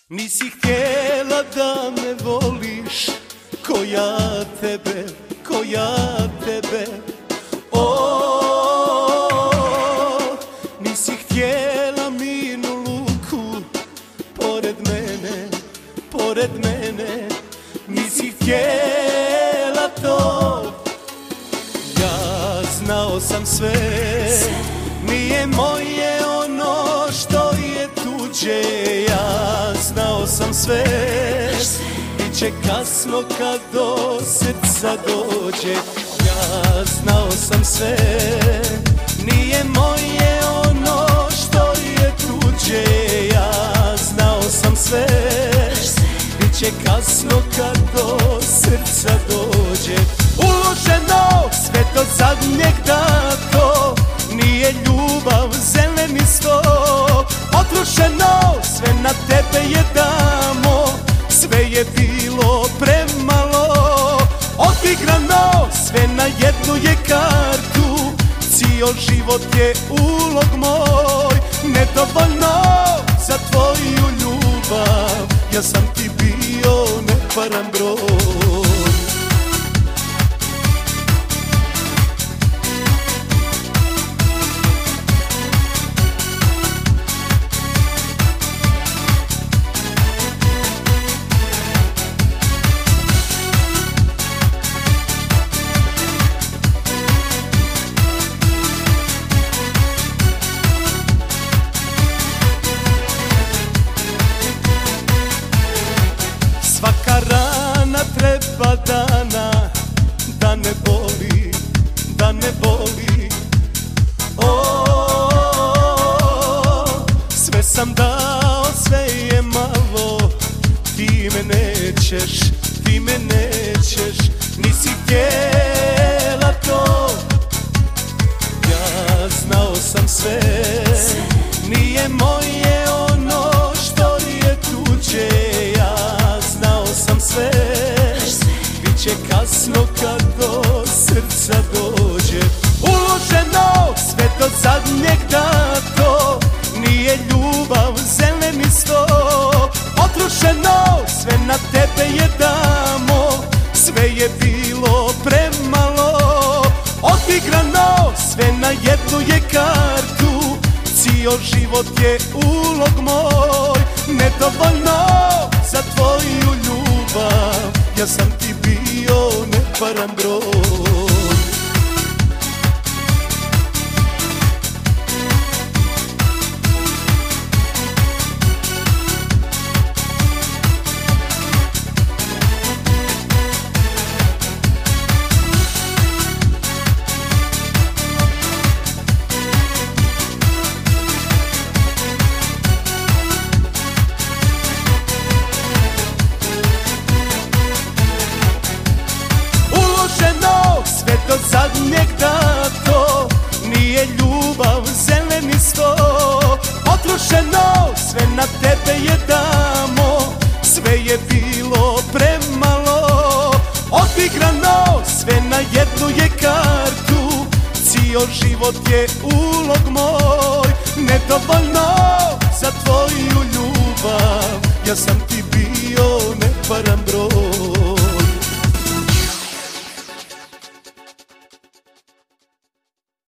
Nisi htjela da me voliš ko ja tebe, nisi htjela mirnu luku pored mene, nisi htjela to. Ja znao sam sve, nije moje ono što je tuđe. Ja znao sam sve, biće kasno kad do srca dođe. Ja znao sam sve, nije moje ono što je tuđe. Ja znao sam sve, biće kasno kad do srca dođe. Uloženo sve do zadnjeg dato, nije ljubav zeleni sto. Potrošeno sve na tebe je damo, sve je bilo premalo. Odigrano sve na jednu je kartu, cijel život je ulog moj. Nedovoljno za tvoju ljubav, ja sam ti bio neparan broj. Svaka rana treba dana, da ne boli, da ne boli. Sve sam dao, sve je malo, ti me nećeš, ti me nećeš. Nisi htjela to, ja znao sam sve, nije moje ono što je tuđe. Sve, biće kasno kad do srca dođe. Uloženo sve do zadnjeg dato, nije ljubav zeleni sto. Potrošeno sve na tebe je damo, sve je bilo premalo. Odigrano sve na jednu je kartu, cijel život je ulog moj. Nedovoljno za tvoju ljubav, ja sam ti bio neparan broj. Sve do zadnjeg dato, nije ljubav zeleni sto. Potrošeno sve na tebe je damo, sve je bilo premalo. Odigrano sve na jednu je kartu, cijel život je ulog moj. Nedovoljno za tvoju ljubav, ja sam ti bio neparan broj.